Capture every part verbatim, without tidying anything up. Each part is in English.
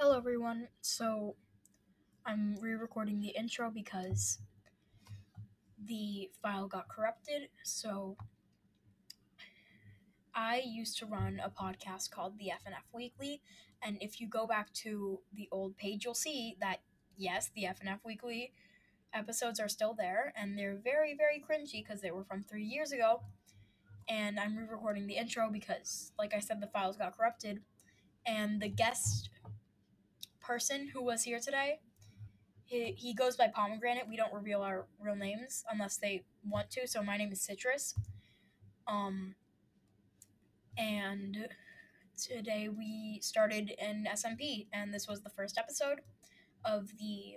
Hello everyone, so I'm re-recording the intro because the file got corrupted. So I used to run a podcast called the F N F Weekly, and if you go back to the old page, you'll see that yes, the F N F Weekly episodes are still there, and they're very, very cringy because they were from three years ago. And I'm re-recording the intro because, like I said, the files got corrupted, and the guest person who was here today, He, he goes by Pomegranate. We don't reveal our real names unless they want to. So my name is Citrus. Um, and today we started in S M P, and this was the first episode of the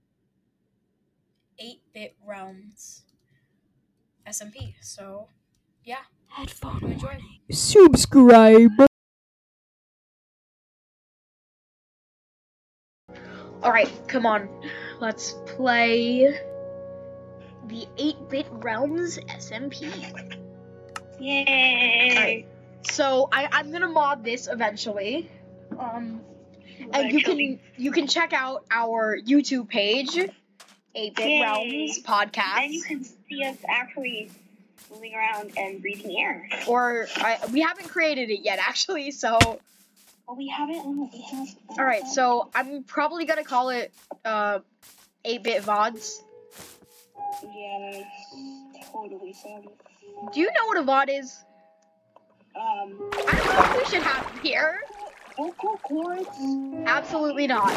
eight-bit Realms S M P. So, yeah. Headphone enjoy. warning. Subscribe. Alright, come on. Let's play the eight-bit Realms S M P. Yay! Alright. So I, I'm gonna mod this eventually. Um and you can you can check out our YouTube page, eight-bit Realms Podcast. And you can see us actually moving around and breathing air. Or I, we haven't created it yet actually, so Oh, we haven't. Oh, we have. alright, so I'm probably gonna call it uh eight-bit V O Ds. Yeah, that's totally sounded. Do you know what a V O D is? Um, I don't know if we should have it here. vocal cords. Absolutely not.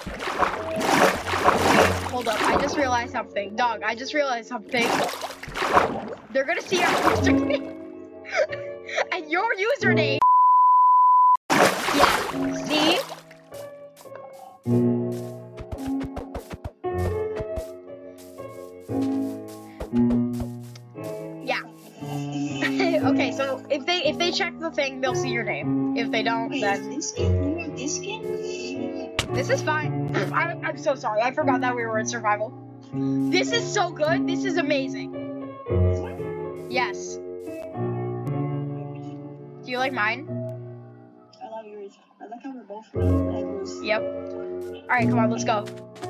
Hold up, I just realized something. Dog, I just realized something. They're gonna see our username. And your username. Yeah, see? Yeah. Okay, so if they if they check the thing, they'll see your name. If they don't, Wait, then is this skin? You want this skin? this is fine. I, I'm so sorry. I forgot that we were in survival. This is so good. This is amazing. This one? Yes. Do you like mine? I love yours. I like how we're both angles. Yep. Alright, come on, let's go.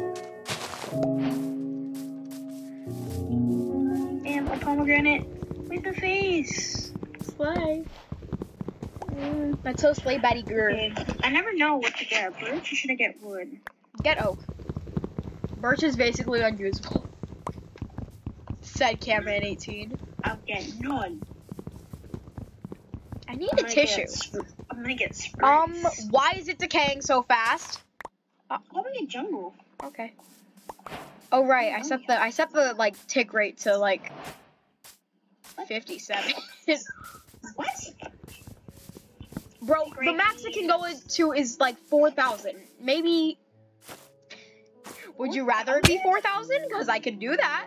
And a pomegranate with a face. Slay. Mm, that's so slay Betty girl. Okay. I never know what to get. Birch or should I get wood? Get oak. Birch is basically unusable. Said Cameron eighteen. I'll get none. I need I'm a gonna tissue. Get sp- I'm gonna get spruce. Um, why is it decaying so fast? How about get jungle? Okay. Oh right, I set the I set the like tick rate to like fifty-seven. What? Bro, the max it can go into is like four thousand. Maybe. Would you rather it be four thousand? Because I can do that.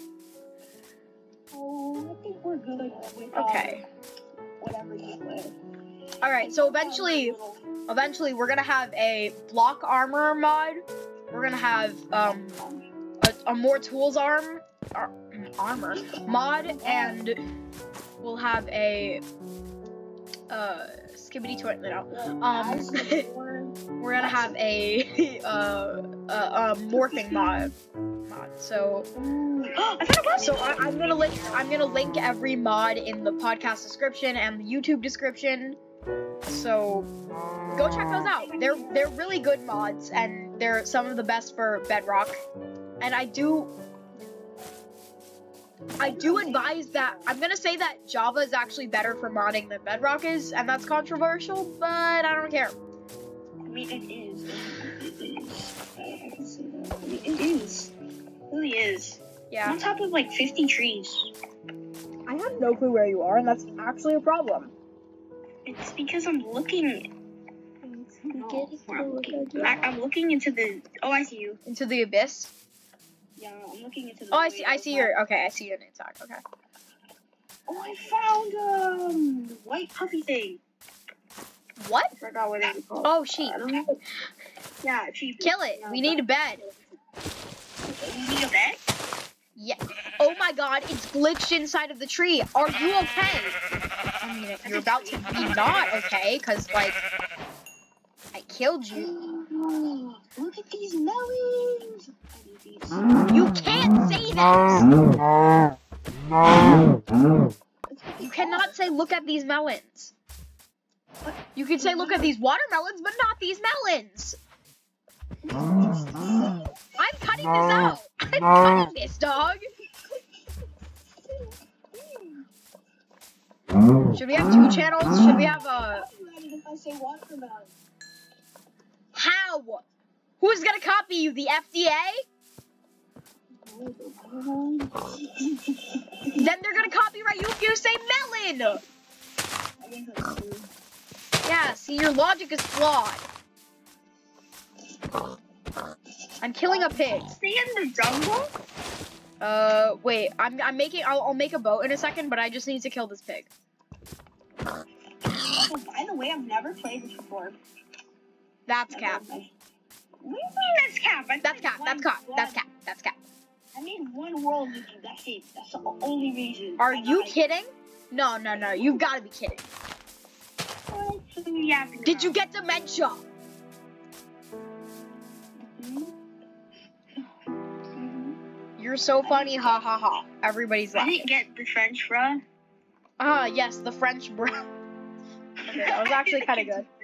Oh, I think we're good with Okay. um, whatever you put. Alright, so eventually, eventually we're gonna have a block armor mod. We're gonna have um a, a more tools arm ar- armor mod, and we'll have a uh skibbity toilet now. Um, we're gonna have a uh a, a morphing mod mod. So I found a button. so I, I'm gonna link I'm gonna link every mod in the podcast description and the YouTube description. So go check those out. They're they're really good mods, and they're some of the best for Bedrock. And I do I do advise that I'm gonna say that Java is actually better for modding than Bedrock is, and that's controversial, but I don't care. I mean, it is. It is. I can see that. I mean, it is. It really is. I'm Yeah. on top of like fifty trees. I have no clue where you are, and that's actually a problem. It's because I'm looking. No, where I'm looking. I, I'm looking into the. Oh, I see you. Into the abyss. Yeah, I'm looking into the. Oh, I see. I see your. your. Okay, I see your inside. Okay. Oh, I found um white puppy thing. What? I forgot what it was called. Oh, sheep. I don't know. Yeah, sheep. Kill it. We need a bed. We need a bed. Yeah. Oh my God! It's glitched inside of the tree. Are you okay? I mean, you're about to be not okay, cause like I killed you. Oh, look at these melons. You can't say that. You cannot say, look at these melons. You can say, look at these watermelons, but not these melons. I'm cutting this out. I'm cutting this, dog. Should we have two channels? Should we have a... If I say watermelon. How? Who's gonna copy you? The F D A? Then they're gonna copyright you if you say melon. Yeah, see, your logic is flawed. I'm killing a pig. Stay in the jungle? Uh, wait, I'm, I'm making, I'll, I'll make a boat in a second, but I just need to kill this pig. Oh, by the way, I've never played this before. That's Never. cap. What do you mean that's cap? I That's played cap, one that's cap, world. that's cap, that's cap. I made one world with you, that's it. That's the only reason. Are I you got it. kidding? No, no, no, you've gotta be kidding. What? Yeah, Did you get dementia? You're so funny, ha ha ha. Everybody's I laughing. didn't get the French, bruh. Ah, yes, the French bro. Okay, that was actually kind of good.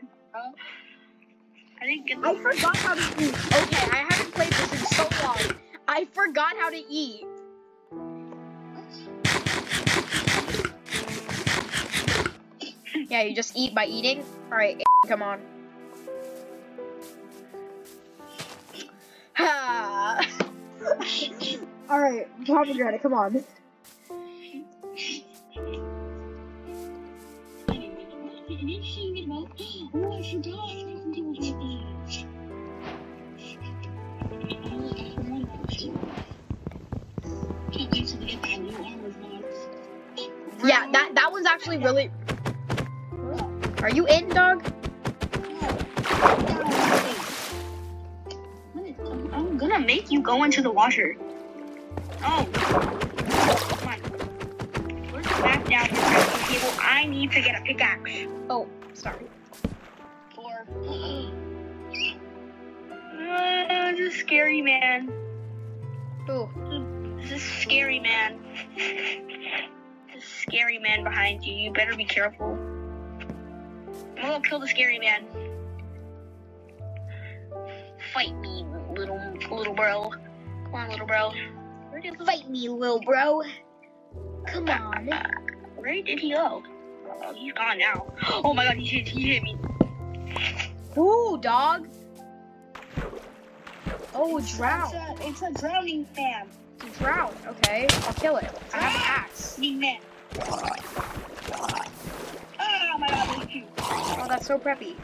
I didn't get the I forgot how to eat. Okay, I haven't played this in so long. I forgot how to eat. Yeah, you just eat by eating? Alright, come on. Ha. Alright, pomegranate, come on. Oh, I forgot. Yeah, that, that one's actually really... Are you in, dog? I'm gonna make you go into the washer. Oh. Come on. Let's back down to the crafting table. I need to get a pickaxe. Oh, sorry. For... Uh, this is scary, man. Ooh. This is scary, man. This scary man behind you. You better be careful. I'm gonna kill the scary man. Fight me, little little bro. Come on, little bro. Where did Fight me, little bro. Come on. Where did he go? Oh, he's gone now. Oh my god, he hit, he hit me. Ooh, dog. Oh, drown. It's a, it's a drowning fan. It's a drown. Okay, I'll kill it. I have an axe. Big man. Ah, my god, there's two. Oh, that's so preppy.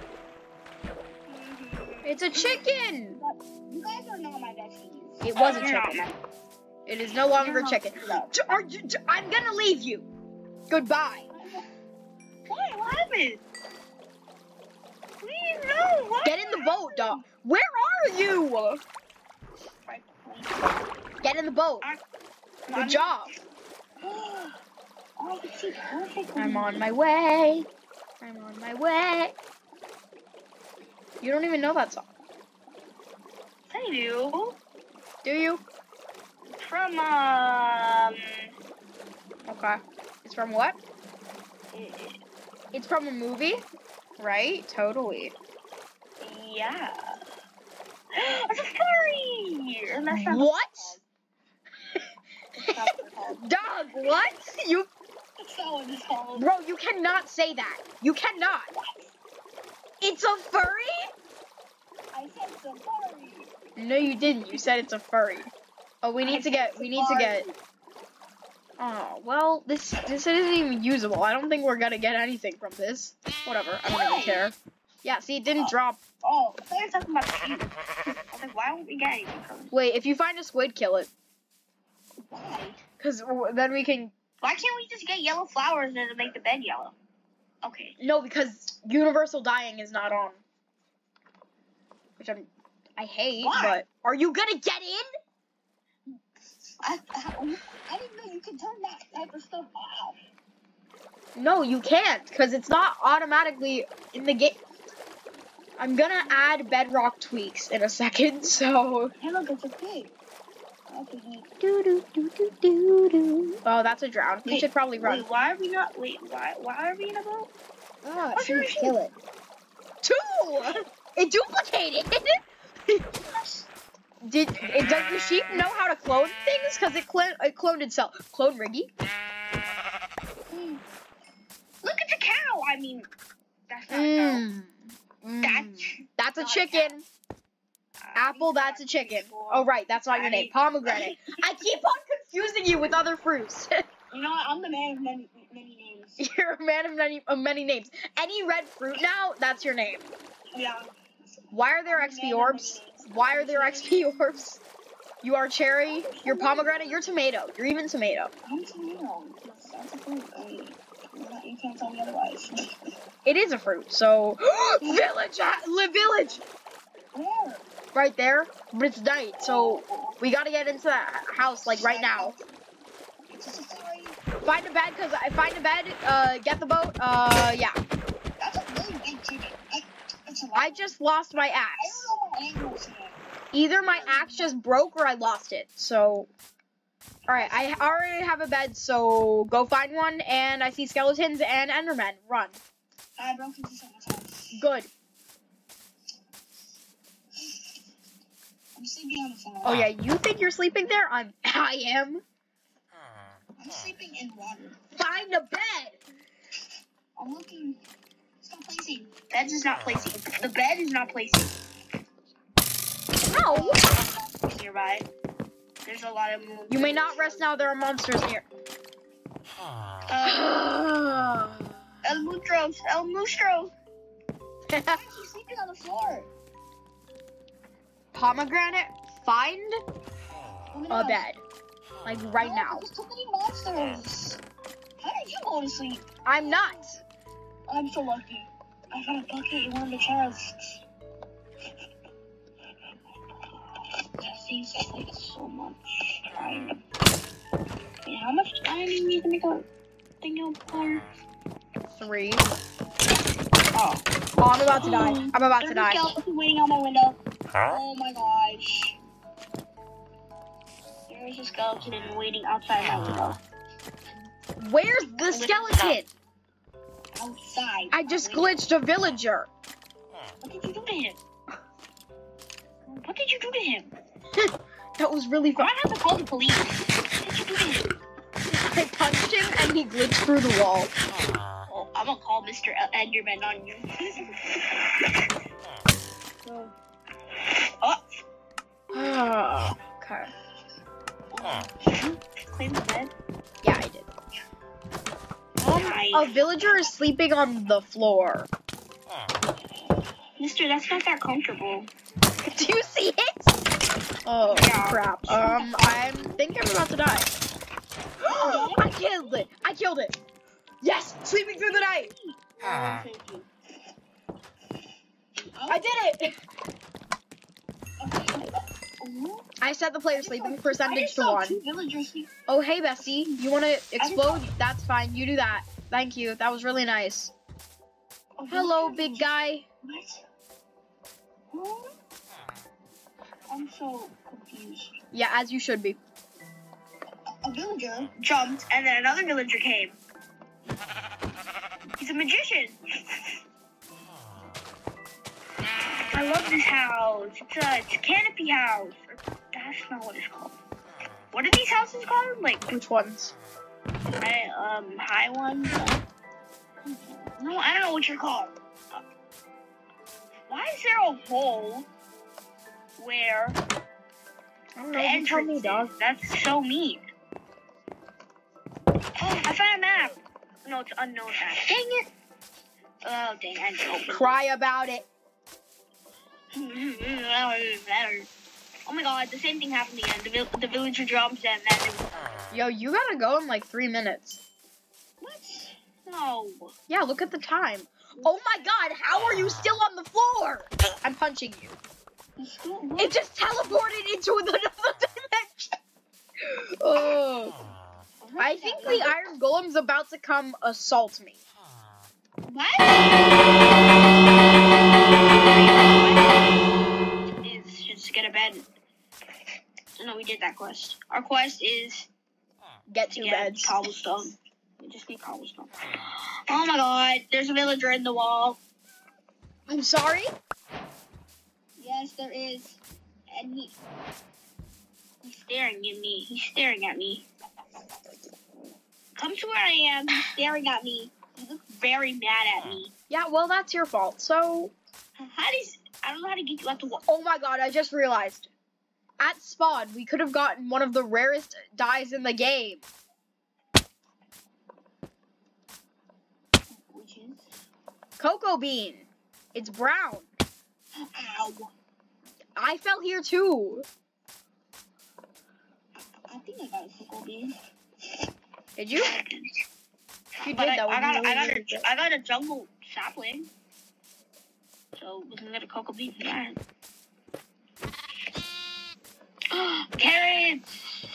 It's a chicken. You guys are not my besties. It was a You're not chicken. my- It is no longer You're a not- chicken. no. J- Are you, j- I'm gonna leave you. Goodbye. Why? What happened? Please, no. What? Get in the boat, dog. Where are you? Get in the boat. Good job. Oh, it's so perfect. I'm on my way. I'm on my way. You don't even know that song, I do. do you? From, um... Okay. It's from what? It's from a movie, right? Totally. Yeah. It's a furry! And that's not What? That's not what it's called. Dog, what? You, That's not what it's called. bro, you cannot say that. You cannot. It's a furry? I said it's a furry. No, you didn't. You said it's a furry. Oh, we need to get, we need to get, oh, well, this, this isn't even usable. I don't think we're gonna get anything from this. Whatever, I don't even care. Yeah, see, it didn't drop. Oh, I thought you were talking about the I was like, why won't we get anything from it? Wait, if you find a squid, kill it. Why? Because then we can, Why can't we just get yellow flowers and make the bed yellow? Okay. no, because universal dying is not on. Which I'm, I hate, Why? but are you gonna get in? I, I, I didn't know you could turn that type of stuff off. No, you can't, because it's not automatically in the game. I'm gonna add bedrock tweaks in a second, so. Hey, look, it's a pig. Okay, he- Do do do do do do. Oh, that's a drown. We Wait, should probably run. Wait, why are we not? Wait, why? Why are we in a boat? Ah, Why should we kill it. Two. It duplicated. Did it? Does the sheep know how to clone things? Cause it cloned it cloned itself. Clone Riggy. Look at the cow. I mean, that's not a Mm. cow. That's That's a not a chicken. cow. Apple, that's a chicken. Oh right, that's not your name. Pomegranate. I keep on confusing you with other fruits. You know what? I'm the man of many, many names. You're a man of many of many names. Any red fruit now, that's your name. Yeah. Why are there I'm X the P man of orbs? many names. Why are there X P orbs? You are cherry. You're pomegranate. You're tomato. You're even tomato. I'm tomato. That's, that's a fruit. I mean, you're not, you can't tell me otherwise. It is a fruit. So village, live village, Where? right there. But it's night, so we gotta get into that house like right now. It's a safari. Find a bed, cause I find a bed. Uh, get the boat. Uh, yeah. That's a really big chicken. I, it's a lot. I just lost my I axe. don't know my animals here. Either my axe just broke or I lost it. So, all right, I already have a bed. So go find one. And I see skeletons and Endermen. Run. I broke into someone's house. Good. I'm sleeping on the floor. Oh yeah, you think you're sleeping there? I'm. I am. I'm sleeping in water. Find a bed. I'm looking. It's not placing. Bed is not placing. The bed is not placing. No. Nearby. There's a lot of. You may not rest now. There are monsters here. Uh, El Mustros. El Mustros. Why is he sleeping on the floor? Pomegranate. Find Oh my a God. bed. Like right No, now. There's too many monsters. How did you go to sleep? I'm not. I'm so lucky. I found a bucket in one of the chests. That seems like so much time. Wait, how much time do you need to make a thing out for? Three. Oh. Oh, I'm about to die. I'm about to There's a die. skeleton waiting out my window. Oh my gosh. There's a skeleton waiting outside my window. Where's the skeleton? Outside. I just my window. glitched a villager. What did you do to him? What did you do to him? That was really I fun. might have to call the police. What did you do to him? I punched him and he glitched through the wall. Oh, I'm gonna call Mister Enderman on you. Oh, Okay. claim the bed. Yeah, I did. Um, Nice. a villager is sleeping on the floor. Mister, that's not that comfortable. Do you see it? Oh, Yeah. crap. Um, I think I'm about to die. I killed it. I killed it. Yes, sleeping through the night. Oh, thank you. I did it. Oh, I set the player sleeping percentage I just to saw one. two villagers sleep. Oh, hey, Bessie. You want to explode? That's fine. You do that. Thank you. That was really nice. Oh, Hello, villagers- big guy. What? Huh? I'm so confused. Yeah, as you should be. A villager jumped, and then another villager came. He's a magician. I love this house. It's a, it's a canopy house. That's not what it's called. What are these houses called? Like, Which ones? high, um, high ones? No, I don't know what you're called. Uh, Why is there a hole where I don't the know. You tell entrance me, is? dog. That's so mean. Oh, I found a map. No, it's unknown map. Dang it. Oh, dang, I just opened it. Cry about it. Oh my god, the same thing happened again. The, vil- the villager jumps and then it was... Yo, you gotta go in like three minutes. What? No. Yeah, look at the time. Oh my god, how are you still on the floor? I'm punching you. It's still- what? It just teleported into another dimension. Oh. I think the iron golem's about to come assault me. What? no, we did that quest. Our quest is Get to two get beds. cobblestone. We just need cobblestone. Oh my god, there's a villager in the wall. I'm sorry? Yes, there is. And he... He's staring at me. He's staring at me. Come to where I am. He's staring at me. He looks very mad at me. Yeah, well, that's your fault. So, How does... I don't know how to get you out the wall. oh my god, I just realized. At spawn, we could have gotten one of the rarest dyes in the game. Which is... Cocoa bean. It's brown. Ow. I fell here too. I think I got a cocoa bean. Did you? If you did, But I, that would I, got, be I, got really a, good. I got a jungle sapling. So we can get a cocoa bean for that. Carrots!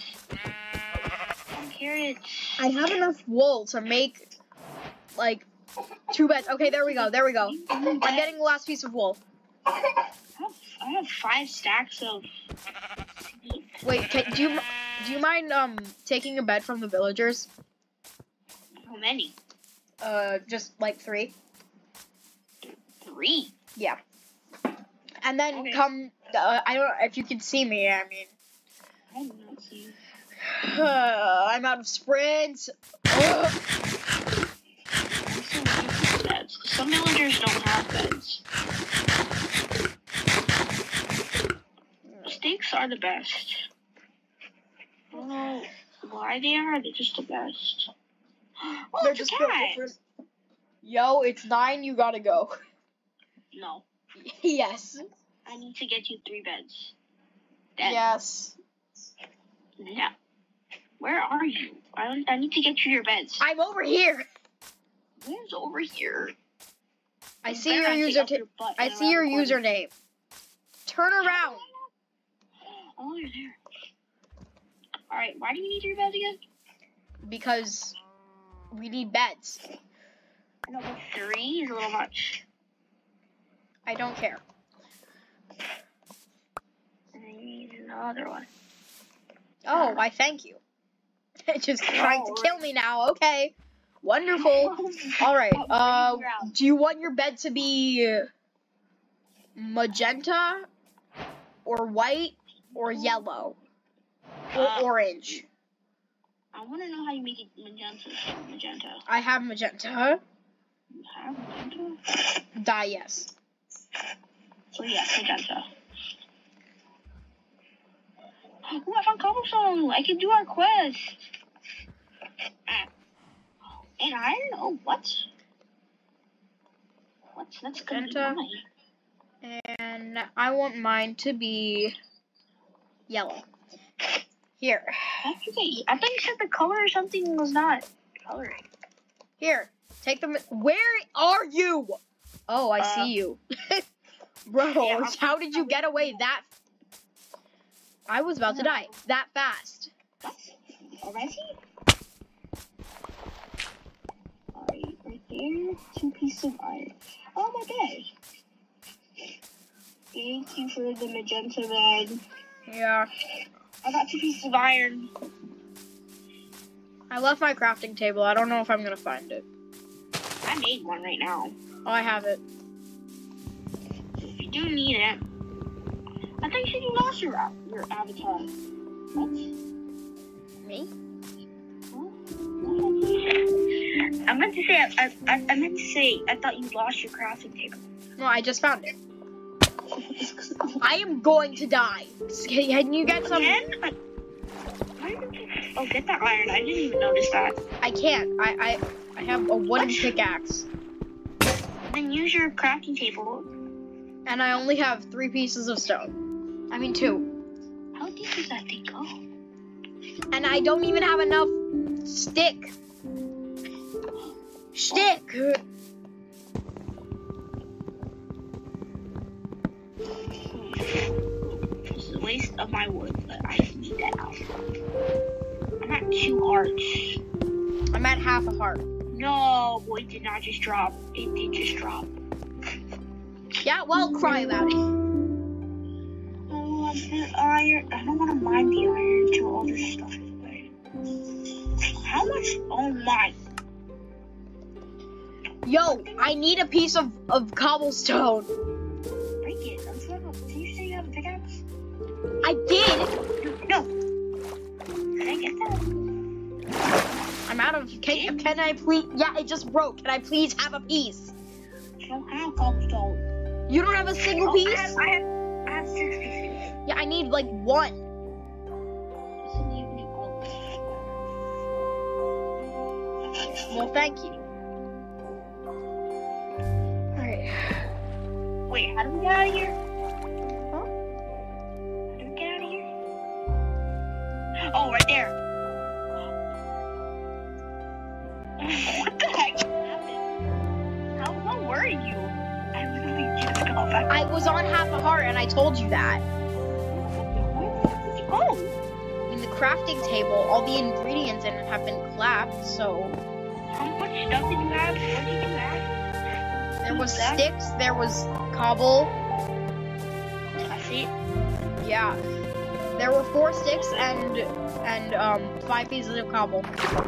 Some carrots. I have enough wool to make, like, two beds. Okay, there we go. There we go. I'm getting the last piece of wool. I have, I have five stacks of. Wait, can, do you do you mind um taking a bed from the villagers? How many? Uh, just like three. Three. Yeah. And then Okay. come. Uh, I don't know if you can see me. I mean, I do not see. I'm out of sprint. Ugh. Beds. Some villagers don't have beds. Steaks are the best. I don't know why they are. They're just the best. Oh, They're it's a just built cat. for- Yo, it's nine. You gotta go. No, Yes. I need to get you three beds. Then, Yes. Yeah. Where are you? I don't, I need to get you your beds. I'm over here. Where's over here? I You see better your not take user. off your butt I and see around your the corner. username. Turn around. Oh, you're there. All right. Why do you need three beds again? Because we need beds. I know, but three is a little much. I don't care. And I need another one. Oh, I thank you. Just trying to Oh, kill me now. Okay. Wonderful. All right. Uh, do you want your bed to be magenta or white or yellow or Uh, orange? I want to know how you make it magenta. Magenta. I have magenta. You have magenta? Dye, yes. So yeah, magenta. Ooh, I found cobblestone. I can do our quest. Ah. And iron? Oh, what? What? That's gonna be Magenta. mine. And I want mine to be yellow. Here. That's okay. I thought you said the color or something was not coloring. Here. Take them. Where are you? Oh, I Uh, see you. Bro, yeah, I'm- how did you get away that? I was about to die that fast. What? Already? Alright, right there. Two pieces of iron. Oh my god. Thank you for the magenta bed. Yeah. I got two pieces of iron. I left my crafting table. I don't know if I'm gonna find it. I made one right now. Oh, I have it. If you do need it. I thought you said you lost your, av- your avatar. What? Me? I meant to say, I, I, I meant to say, I thought you lost your crafting table. No, I just found it. I am going to die. Can you get some? Again? I, why did you, oh, get that iron. I didn't even notice that. I can't. I I I have a wooden What? pickaxe, Then use your crafting table. and I only have three pieces of stone. I mean two. How deep does that thing go? And I don't even have enough stick. Stick. This is a waste of my wood, but I need that out. I'm at two hearts. I'm at half a heart. No, boy, it did not just drop. It did just drop. Yeah, well, cry about it. Oh, I iron. I don't want to mine the iron until all this stuff is away. How much? Oh my. Yo, I need a piece of, of cobblestone. Break it. I'm sure. Did you say you have a pickaxe? I did. No. Can I get that? I'm out of. Can, can I please? Yeah, it just broke. Can I please have a piece? I don't have cobblestone. You don't have a single Oh, piece? I have, I have, I have six pieces. Yeah, I need like one. Well, thank you. Alright. Wait, how do we get out of here? Huh? How do we get out of here? Oh, right there. What the heck happened? How low were you? I literally just got back. I was on half a heart and I told you that. Where did you go? In the crafting table, all the ingredients in it have been clapped, so How much stuff did you have? What did you have? there was That- sticks, there was cobble, I see. yeah. There were four sticks and and um five pieces of cobble.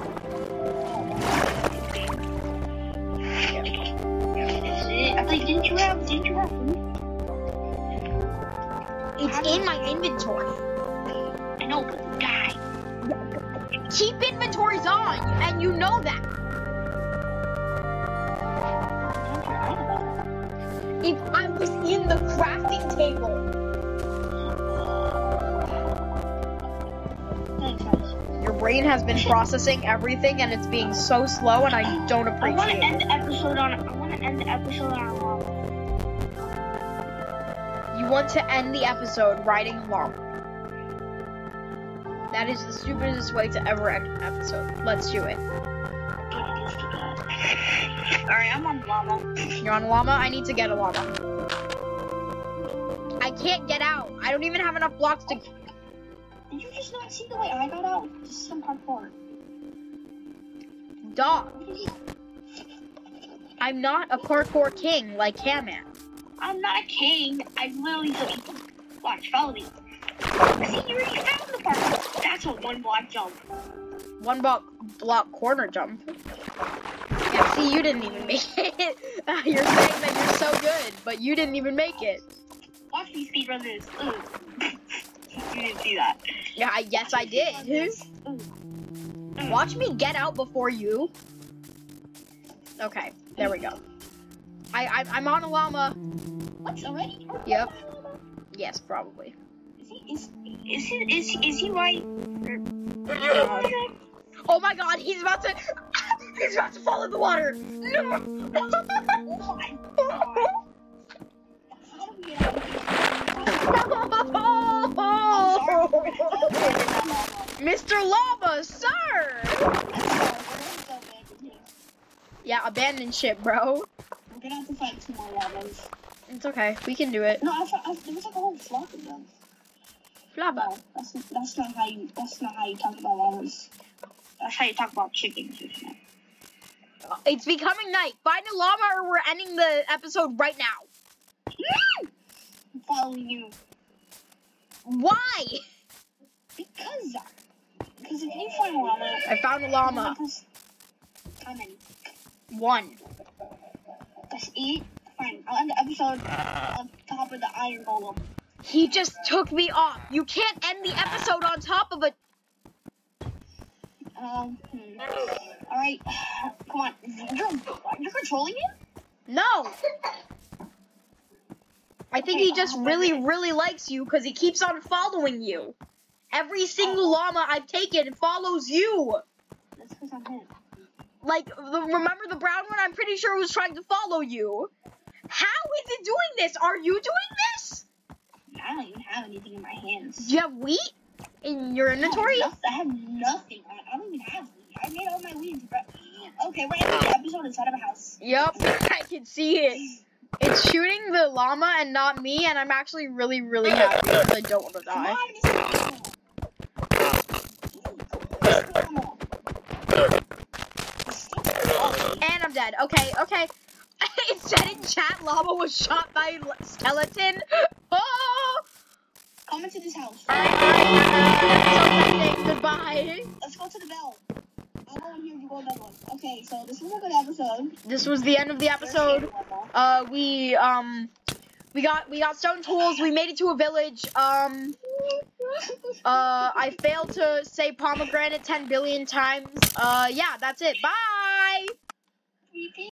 I think didn't you have didn't you have food? It's in my inventory. I know, but die. Keep inventories on, and you know that. If I was in the crafting table. Thanks, guys. Your brain has been processing everything, and it's being so slow, and I don't I want appreciate to end it. the episode on. I want to end the episode on a llama. You want to end the episode riding llama. That is the stupidest way to ever end an episode. Let's do it. Alright, I'm on llama. You're on a llama? I need to get a llama. I can't get out. I don't even have enough blocks to... Did you just not see the way I got out? Just some parkour. Dog. I'm not a parkour king like Camman. I'm not a king. I literally just watch. Follow me. See, you already found the parkour. That's a one block jump. One block, block corner jump. Yeah, see, you didn't even make it. You're saying that you're so good, but you didn't even make it. Watch me speedrun this. Ooh. You didn't see that. Yeah, I, yes, I did. Ooh. Watch me get out before you. Okay, there we go. I, I I'm on a llama. What's already? Yep. Yes, probably. Is he is is he is he, is he right? Oh my God, he's about to he's about to fall in the water. No. Oh my God. How do we get out of here? Mister Llama, sir. Yeah, abandon ship, bro. We're gonna have to fight two more llamas. It's okay. We can do it. No, I, I, there was like a whole flock of them. Flabba. No, that's that's not how you that's not how you talk about llamas. That's how you talk about chickens. Isn't it? It's becoming night. Find a llama or we're ending the episode right now. I'm following you Why? because because if you find a llama, I found a llama. how many? One. That's eight. Fine, I'll end the episode on top of the iron golem. He just took me off. You can't end the episode on top of a... Um, hmm. Alright, come on. You're, you're controlling him? No. I think he just really, really likes you because he keeps on following you. Every single llama I've taken follows you. That's because I'm him. Like, the, remember the brown one? I'm pretty sure it was trying to follow you. How is it doing this? Are you doing this? I don't even have anything in my hands. Do you have wheat in your inventory? I have, I have nothing. I, I don't even have wheat. I made all my wheat. Okay, we're ending the episode inside of a house. Yep, I can see it. It's shooting the llama and not me, and I'm actually really, really happy because I don't want to Come die. on, this is And I'm dead. Okay, okay. It said in chat llama was shot by l- skeleton. Oh! Comment to the this house. Alright, alright, episode ending. Goodbye. Let's go to the bell. I'll go in here, you go in that one. Okay, so this was a good episode. This was the end of the episode. Uh, we, um, we got, we got stone tools. We made it to a village. Um, uh, I failed to say pomegranate ten billion times. Uh, yeah, that's it. Bye!